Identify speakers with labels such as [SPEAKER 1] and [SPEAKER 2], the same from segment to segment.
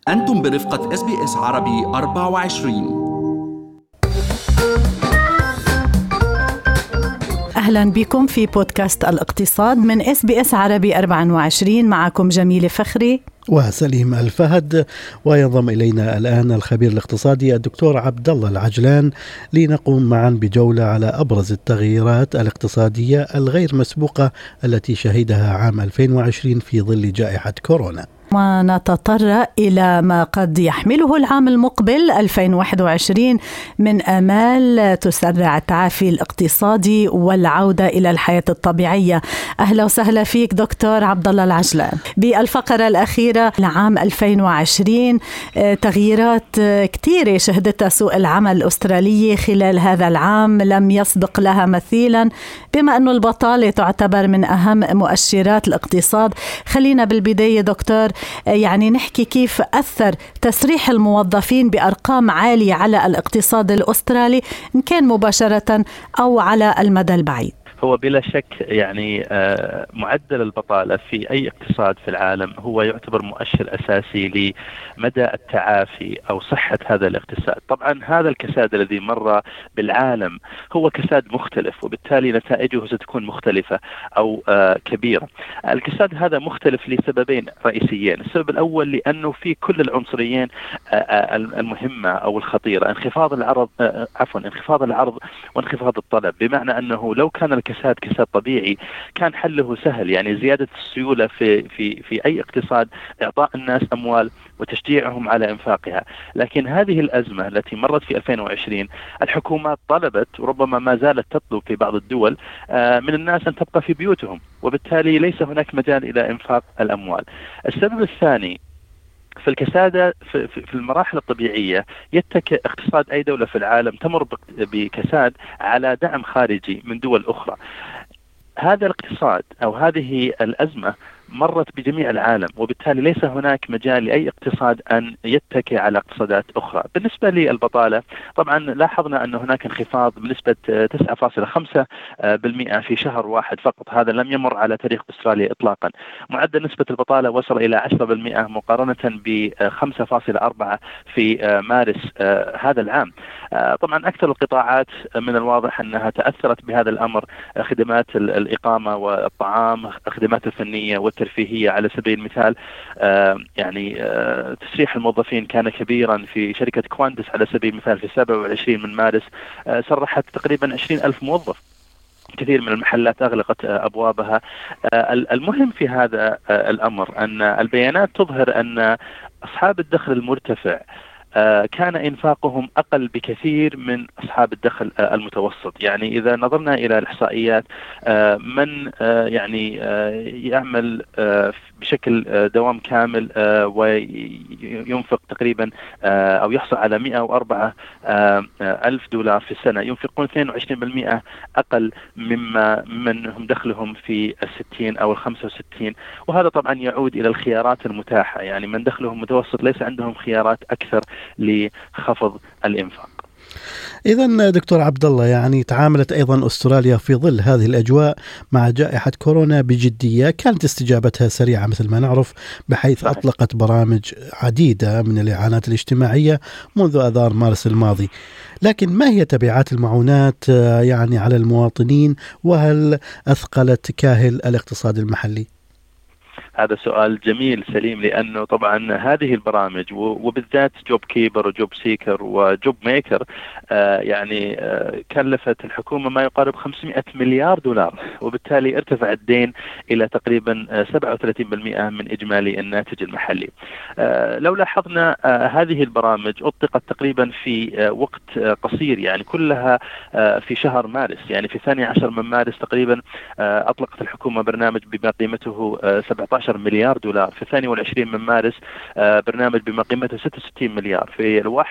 [SPEAKER 1] أنتم برفقة SBS عربي 24.
[SPEAKER 2] أهلا بكم في بودكاست الاقتصاد من SBS عربي 24. معكم جميلة فخري
[SPEAKER 3] وسليم الفهد، وينضم إلينا الآن الخبير الاقتصادي الدكتور عبد الله العجلان لنقوم معا بجولة على أبرز التغييرات الاقتصادية الغير مسبوقة التي شهدها عام 2020 في ظل جائحة كورونا،
[SPEAKER 2] ونتطرق إلى ما قد يحمله العام المقبل 2021 من آمال تسرع التعافي الاقتصادي والعودة إلى الحياة الطبيعية. أهلا وسهلا فيك دكتور عبد الله العجلان. بالفقرة الأخيرة لعام 2020 تغييرات كثيرة شهدتها سوق العمل الأسترالي خلال هذا العام لم يسبق لها مثيلا، بما أن البطالة تعتبر من أهم مؤشرات الاقتصاد. خلينا بالبداية دكتور يعني نحكي كيف أثر تسريح الموظفين بأرقام عالية على الاقتصاد الأسترالي، إن كان مباشرة أو على المدى البعيد.
[SPEAKER 4] هو بلا شك يعني معدل البطالة في أي اقتصاد في العالم هو يعتبر مؤشر أساسي لمدى التعافي أو صحة هذا الاقتصاد. طبعا هذا الكساد الذي مر بالعالم هو كساد مختلف، وبالتالي نتائجه ستكون مختلفة أو كبيرة. الكساد هذا مختلف لسببين رئيسيين. السبب الأول لأنه في كل العنصريين المهمة أو الخطيرة، انخفاض العرض وانخفاض الطلب، بمعنى أنه لو كان الكساد كساد طبيعي كان حله سهل، يعني زيادة السيولة في أي اقتصاد، إعطاء الناس أموال وتشجيعهم على إنفاقها. لكن هذه الأزمة التي مرت في 2020 الحكومات طلبت، وربما ما زالت تطلب في بعض الدول، من الناس أن تبقى في بيوتهم، وبالتالي ليس هناك مجال إلى إنفاق الأموال. السبب الثاني في الكسادة في المراحل الطبيعية يتكئ اقتصاد أي دولة في العالم تمر بكساد على دعم خارجي من دول أخرى. هذا الاقتصاد أو هذه الأزمة مرت بجميع العالم، وبالتالي ليس هناك مجال لأي اقتصاد أن يتكئ على اقتصادات أخرى. بالنسبة للبطالة طبعا لاحظنا أن هناك انخفاض بنسبة 9.5% في شهر واحد فقط. هذا لم يمر على تاريخ أستراليا إطلاقا. معدل نسبة البطالة وصل إلى 10% مقارنة ب5.4 في مارس هذا العام. طبعا أكثر القطاعات من الواضح أنها تأثرت بهذا الأمر، خدمات الإقامة والطعام، خدمات الفنية والترفيهية. على سبيل المثال تسريح الموظفين كان كبيرا في شركة كواندس على سبيل المثال في 27 من مارس، سرحت تقريبا 20,000 موظف. كثير من المحلات أغلقت أبوابها. المهم في هذا الأمر أن البيانات تظهر أن أصحاب الدخل المرتفع كان إنفاقهم أقل بكثير من أصحاب الدخل المتوسط. يعني إذا نظرنا إلى الإحصائيات، من يعمل بشكل دوام كامل وينفق تقريبا أو يحصل على 104 ألف دولار في السنة، ينفقون 22% أقل من هم دخلهم في 60 أو 65. وهذا طبعا يعود إلى الخيارات المتاحة، يعني من دخلهم متوسط ليس عندهم خيارات أكثر لخفض الإنفاق.
[SPEAKER 3] إذن دكتور عبد الله، يعني تعاملت أيضا أستراليا في ظل هذه الأجواء مع جائحة كورونا بجدية. كانت استجابتها سريعة مثل ما نعرف، بحيث أطلقت برامج عديدة من الإعانات الاجتماعية منذ آذار مارس الماضي. لكن ما هي تبعات المعونات يعني على المواطنين، وهل أثقلت كاهل الاقتصاد المحلي؟
[SPEAKER 4] هذا سؤال جميل سليم، لأنه طبعا هذه البرامج وبالذات جوب كيبر وجوب سيكر وجوب ميكر كلفت الحكومة ما يقارب 500 مليار دولار، وبالتالي ارتفع الدين إلى تقريبا 37% من إجمالي الناتج المحلي. لو لاحظنا هذه البرامج أطلقت تقريبا في وقت قصير، يعني كلها في شهر مارس. يعني في 12 من مارس تقريبا أطلقت الحكومة برنامج بما قيمته 17 مليار دولار. في 22 من مارس برنامج بما قيمته 66 مليار. في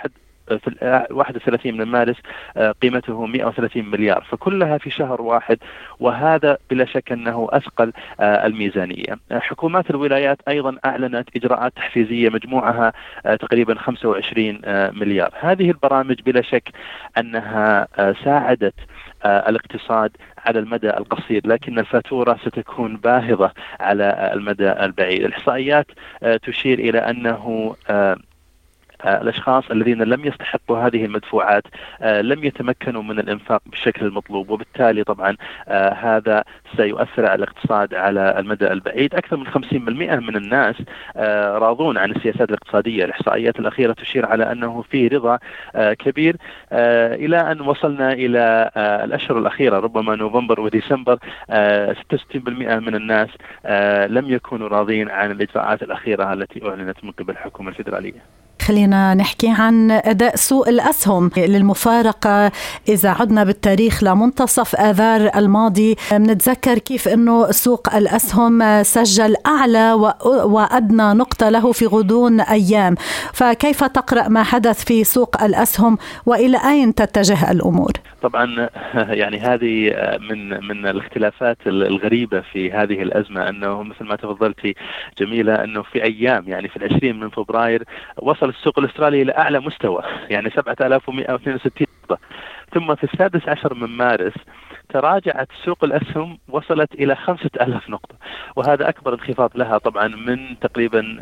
[SPEAKER 4] في 31 من مارس قيمته 130 مليار، فكلها في شهر واحد، وهذا بلا شك أنه أثقل الميزانية. حكومات الولايات أيضا أعلنت إجراءات تحفيزية مجموعها تقريبا 25 مليار. هذه البرامج بلا شك أنها ساعدت الاقتصاد على المدى القصير، لكن الفاتورة ستكون باهظة على المدى البعيد. الإحصائيات تشير إلى أنه الأشخاص الذين لم يستحقوا هذه المدفوعات لم يتمكنوا من الإنفاق بالشكل المطلوب، وبالتالي طبعا هذا سيؤثر على الاقتصاد على المدى البعيد. أكثر من 50% من الناس راضون عن السياسات الاقتصادية. الإحصائيات الأخيرة تشير على أنه في رضا كبير، إلى أن وصلنا إلى الأشهر الأخيرة ربما نوفمبر وديسمبر 66% من الناس لم يكونوا راضين عن الإجراءات الأخيرة التي أعلنت من قبل الحكومة الفيدرالية.
[SPEAKER 2] خلينا نحكي عن أداء سوق الأسهم للمفارقة. إذا عدنا بالتاريخ لمنتصف آذار الماضي بنتذكر كيف أنه سوق الأسهم سجل أعلى وأدنى نقطة له في غضون أيام، فكيف تقرأ ما حدث في سوق الأسهم وإلى أين تتجه الأمور؟
[SPEAKER 4] طبعا يعني هذه من الاختلافات الغريبة في هذه الأزمة، أنه مثل ما تفضلتي جميلة أنه في أيام يعني في 20 من فبراير وصل السوق الأسترالي إلى أعلى مستوى يعني 7162 نقطة، ثم في 16 من مارس تراجعت سوق الأسهم وصلت إلى 5000 نقطة، وهذا أكبر انخفاض لها طبعا من تقريبا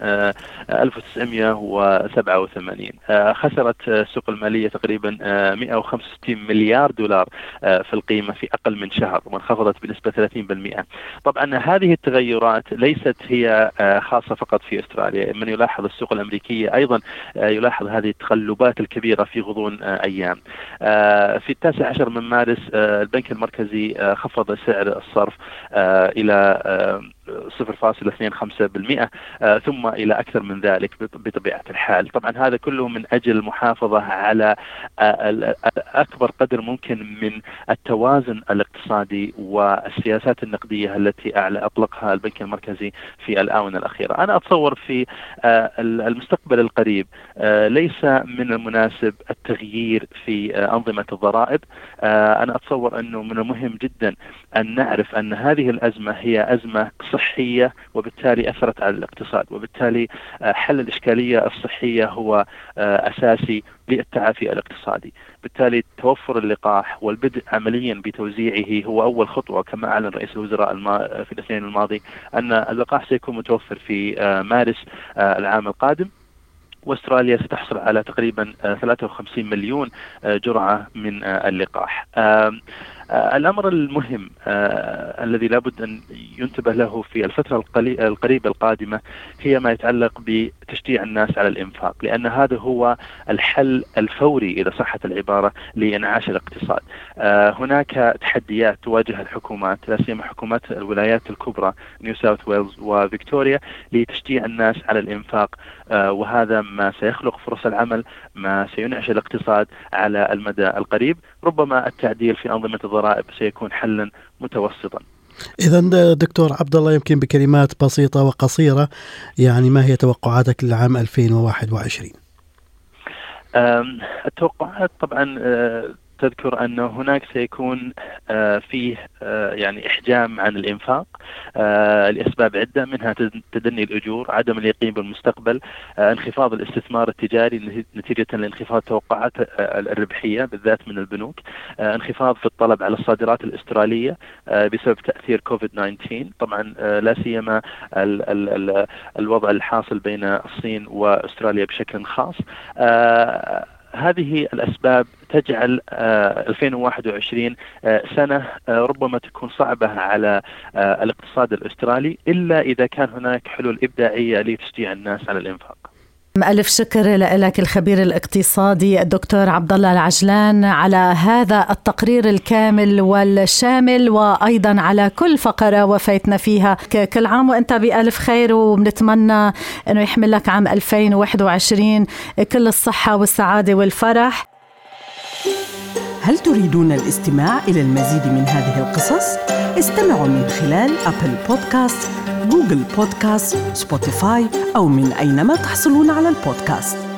[SPEAKER 4] 1987. خسرت السوق المالية تقريبا 165 مليار دولار في القيمة في أقل من شهر، وانخفضت بنسبة 30%. طبعا هذه التغيرات ليست هي خاصة فقط في أستراليا، من يلاحظ السوق الأمريكية أيضا يلاحظ هذه التقلبات الكبيرة في غضون أيام. في 19 من مارس البنك المركزي خفض سعر الصرف إلى 0.25%، ثم إلى أكثر من ذلك بطبيعة الحال. طبعا هذا كله من أجل المحافظة على أكبر قدر ممكن من التوازن الاقتصادي والسياسات النقدية التي أطلقها البنك المركزي في الآونة الأخيرة. أنا أتصور في المستقبل القريب ليس من المناسب التغيير في أنظمة الضرائب. أنا أتصور أنه من المهم جدا أن نعرف أن هذه الأزمة هي أزمة صحية، وبالتالي أثرت على الاقتصاد، وبالتالي حل الإشكالية الصحية هو أساسي للتعافي الاقتصادي. بالتالي توفر اللقاح والبدء عمليا بتوزيعه هو أول خطوة، كما أعلن رئيس الوزراء في الاثنين الماضي أن اللقاح سيكون متوفر في مارس العام القادم، واستراليا ستحصل على تقريبا 53 مليون جرعة من اللقاح. الأمر المهم الذي لابد أن ينتبه له في الفترة القريبة القادمة هي ما يتعلق بتشجيع الناس على الإنفاق، لأن هذا هو الحل الفوري إذا صحت العبارة لإنعاش الاقتصاد. هناك تحديات تواجه الحكومات، لا سيما حكومات الولايات الكبرى نيو ساوث ويلز وفيكتوريا، لتشجيع الناس على الإنفاق، وهذا ما سيخلق فرص العمل، ما سينعش الاقتصاد على المدى القريب. ربما التعديل في أنظمة الضرائب سيكون حلا متوسطا.
[SPEAKER 3] إذن دكتور عبد الله، يمكن بكلمات بسيطة وقصيرة، يعني ما هي توقعاتك للعام 2021؟
[SPEAKER 4] التوقعات طبعا تذكر أن هناك سيكون فيه يعني إحجام عن الإنفاق لأسباب عدة، منها تدني الأجور، عدم اليقين بالمستقبل، انخفاض الاستثمار التجاري نتيجة لانخفاض توقعات الربحية بالذات من البنوك، انخفاض في الطلب على الصادرات الأسترالية بسبب تأثير كوفيد-19، طبعا لا سيما الوضع الحاصل بين الصين وأستراليا بشكل خاص. هذه الأسباب تجعل 2021 سنة ربما تكون صعبة على الاقتصاد الأسترالي، إلا إذا كان هناك حلول إبداعية لتشجيع الناس على الإنفاق.
[SPEAKER 2] ألف شكر لك الخبير الاقتصادي الدكتور عبد الله العجلان على هذا التقرير الكامل والشامل، وأيضا على كل فقرة وفيتنا فيها. كل عام وأنت بألف خير، وبنتمنى أنه يحمل لك عام 2021 كل الصحة والسعادة والفرح.
[SPEAKER 5] هل تريدون الاستماع إلى المزيد من هذه القصص؟ استمعوا من خلال أبل بودكاست، جوجل بودكاست، سبوتيفاي، أو من أينما تحصلون على البودكاست.